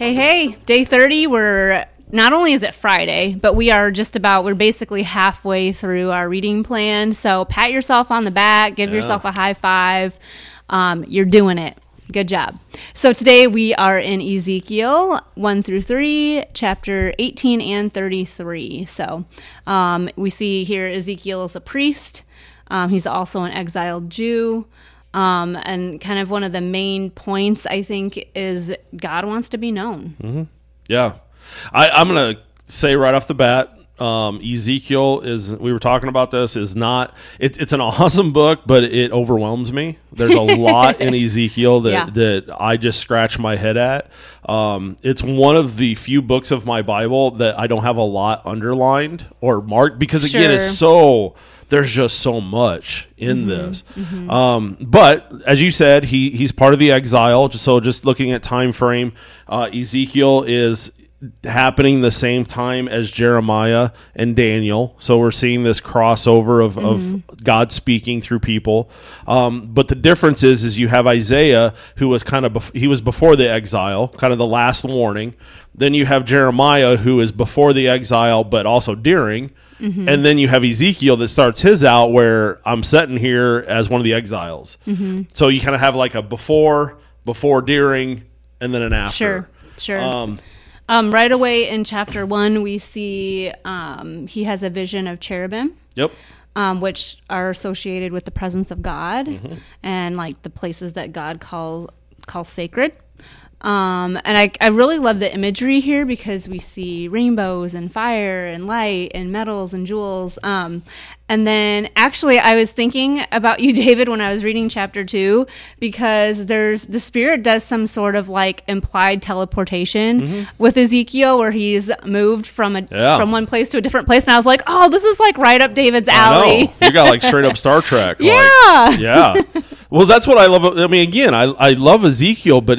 Hey, day 30, not only is it Friday, but we're basically halfway through our reading plan. So pat yourself on the back, give yourself a high five. You're doing it. Good job. So today we are in Ezekiel 1 through 3, chapter 18 and 33. So we see here Ezekiel is a priest. He's also an exiled Jew. And kind of one of the main points, I think, is God wants to be known. Mm-hmm. Yeah. I'm going to say right off the bat, Ezekiel we were talking about this, it's an awesome book, but it overwhelms me. There's a lot in Ezekiel that I just scratch my head at. It's one of the few books of my Bible that I don't have a lot underlined or marked because, again, there's just so much in this. Mm-hmm. But as you said, he's part of the exile. So just looking at time frame, Ezekiel is happening the same time as Jeremiah and Daniel. So we're seeing this crossover of God speaking through people. But the difference is you have Isaiah, who was he was before the exile, kind of the last warning. Then you have Jeremiah, who is before the exile, but also during. Mm-hmm. And then you have Ezekiel that starts his out where I'm sitting here as one of the exiles. Mm-hmm. So you kind of have like a before, during, and then an after. Sure. Right away in chapter 1, we see he has a vision of cherubim. Yep. Which are associated with the presence of God and like the places that God calls sacred. And I really love the imagery here because we see rainbows and fire and light and metals and jewels. And then actually I was thinking about you, David, when I was reading chapter 2, because the Spirit does some sort of like implied teleportation with Ezekiel where he's moved from one place to a different place. And I was like, oh, this is like right up David's alley. You got like straight up Star Trek. Yeah. Yeah. Well, that's what I love. I mean, again, I love Ezekiel, but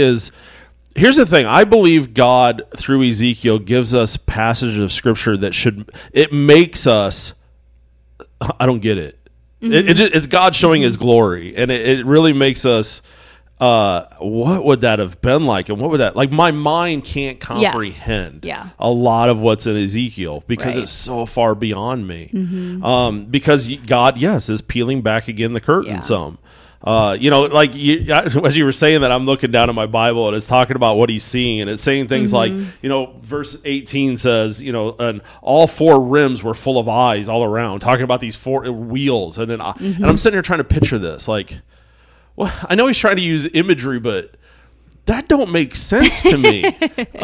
here's the thing. I believe God, through Ezekiel, gives us passages of Scripture that it makes us, I don't get it. Mm-hmm. It's God showing His glory, and it really makes us, what would that have been like? And what would that, like my mind can't comprehend a lot of what's in Ezekiel because it's so far beyond me. Mm-hmm. Because God, is peeling back again the curtain some. As you were saying that, I'm looking down at my Bible and it's talking about what he's seeing, and it's saying things like, verse 18 says, and all four rims were full of eyes all around, talking about these four wheels. And then and I'm sitting here trying to picture this, like, well, I know he's trying to use imagery, but that don't make sense to me.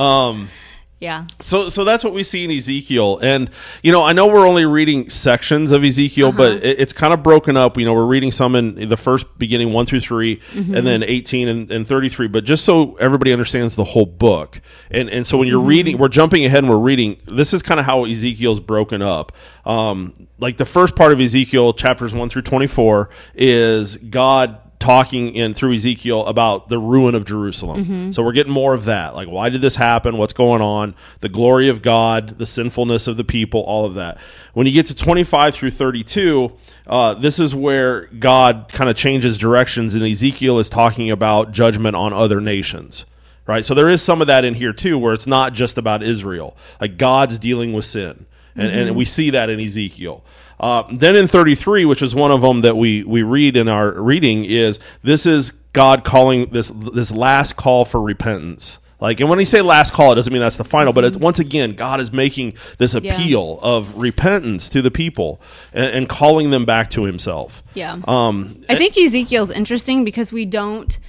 Yeah. So that's what we see in Ezekiel. And, I know we're only reading sections of Ezekiel, but it's kind of broken up. We're reading some in the first beginning 1 through 3 and then 18 and 33. But just so everybody understands the whole book. And so when you're reading, we're jumping ahead and we're reading. This is kind of how Ezekiel's broken up. Like the first part of Ezekiel, chapters 1 through 24, is God talking through Ezekiel about the ruin of Jerusalem. So we're getting more of that. Like, why did this happen? What's going on? The glory of God, the sinfulness of the people, all of that. When you get to 25 through 32, this is where God kind of changes directions, and Ezekiel is talking about judgment on other nations. Right? So there is some of that in here too, where it's not just about Israel. Like God's dealing with sin. And we see that in Ezekiel. Then in 33, which is one of them that we read in our reading, this is God calling this last call for repentance. Like, and when he say last call, it doesn't mean that's the final, but once again, God is making this appeal of repentance to the people and calling them back to Himself. Yeah. I think Ezekiel's interesting because we don't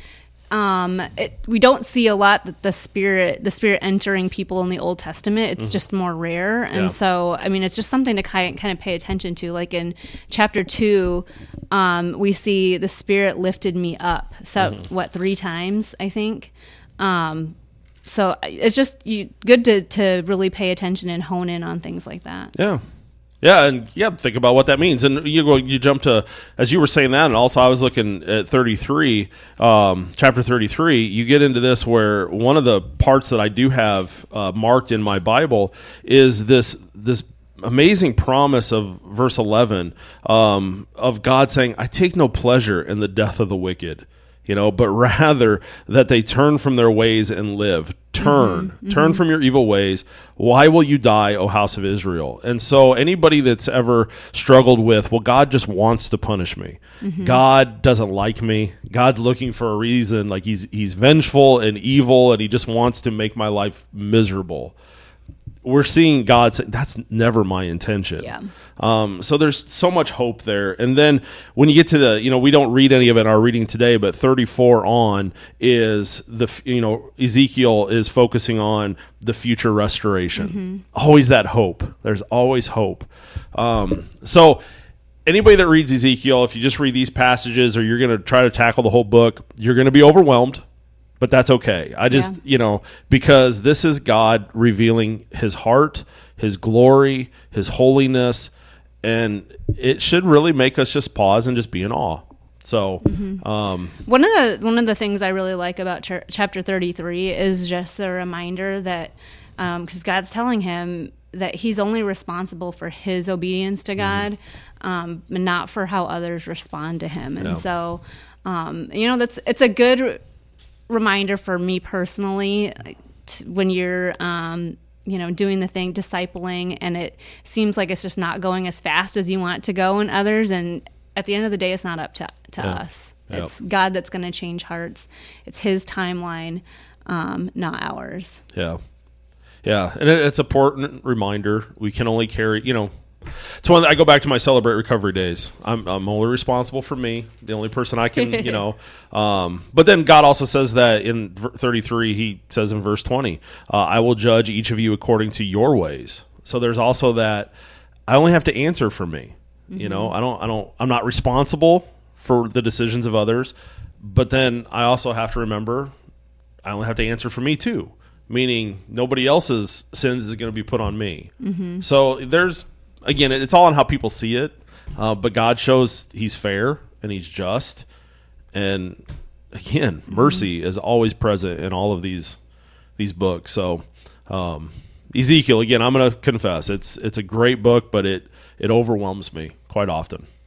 see a lot that the spirit entering people in the Old Testament. It's just more rare. And so, I mean, it's just something to kind of pay attention to. Like in chapter 2, we see the Spirit lifted me up. So 3 times, I think. So it's just good to really pay attention and hone in on things like that. Yeah. Yeah, and think about what that means. And you jump to, as you were saying that, and also I was looking at 33, chapter 33, you get into this where one of the parts that I do have marked in my Bible is this amazing promise of verse 11 of God saying, I take no pleasure in the death of the wicked. but rather that they turn from their ways and live. Turn from your evil ways. Why will you die, O house of Israel? And so anybody that's ever struggled with, well, God just wants to punish me. God doesn't like me. God's looking for a reason. Like he's vengeful and evil, and he just wants to make my life miserable. We're seeing God say, that's never my intention. Yeah. So there's so much hope there. And then when you get to the, we don't read any of it in our reading today, but 34 on is Ezekiel is focusing on the future restoration. Always that hope. There's always hope. So anybody that reads Ezekiel, if you just read these passages or you're going to try to tackle the whole book, you're going to be overwhelmed. But that's okay. I just, because this is God revealing his heart, his glory, his holiness, and it should really make us just pause and just be in awe. So, one of the things I really like about chapter 33 is just the reminder that, because God's telling him that he's only responsible for his obedience to God, and not for how others respond to him. And so, it's a good reminder for me personally, when you're doing the thing, discipling, and it seems like it's just not going as fast as you want it to go in others, and at the end of the day it's not up to us. It's God that's going to change hearts. It's his timeline, not ours. And it's an important reminder. We can only carry, it's one that I go back to my Celebrate Recovery days. I'm only responsible for me, the only person I can, but then God also says that in 33, he says in verse 20, I will judge each of you according to your ways. So there's also that I only have to answer for me. I'm not responsible for the decisions of others, but then I also have to remember I only have to answer for me too, meaning nobody else's sins is going to be put on me. So again, it's all on how people see it, but God shows he's fair and he's just. And again, mercy is always present in all of these books. So Ezekiel, again, I'm going to confess, it's a great book, but it overwhelms me quite often.